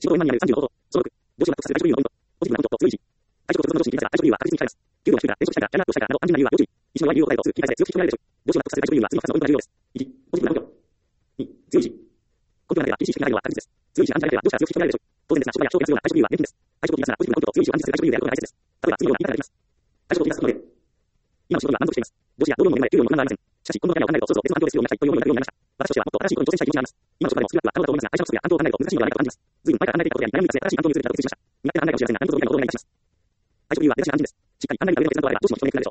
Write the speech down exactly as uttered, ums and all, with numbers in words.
仕事円満になるさんじゅうのこと。そのろく、上司を納得する外職理由のポイント。ポジティブなこと、強い意志。外職直属の上司に決めたら外職理由は確実に聞かれます。給料が低いか、転職したいか、やらなくとしたいかなど、安全な理由は要注意。一種の理由を答えるとすぐ繰り返せ強く引き止められるでしょう。上司を納得させる外職理由は次のふたつのポイントが重要です。いち、ポジティブな根拠。に、強い意志。根拠がなければ厳しい指摘がないのは確実です。強い意志が安定なければ上司から強く引き止められるでしょう。当然ですが、職場や評価が必要な外職理由は年金です。外職を言い出すならポジティブな根拠と強い意志を暗示する外職理由であることが大切です。例えば次のような言い方が大切です。外職を言い出すので、今の仕事には満足しています。上司や同僚の面まで給料の不満がありません。しかし、今後の考えを考えると、そろそろ別の環境で必要になりたいという思いになるようになりました。私としてはもっと新しいことに挑戦したい気持ちがあります。今の職場でもスキルアップは可能だと思いますが、会社のスキルや担当を考えると難しいのではないかと感じます。随分前から考えていたことや悩みについて新しい担当に移れたと決意しました。苦手な考えかもしれませんが、何卒以外のことをお願いいたします。外職理由は出だしが安心です。しっかり考えた上での決断とあれば、上司も承認くれるでしょう。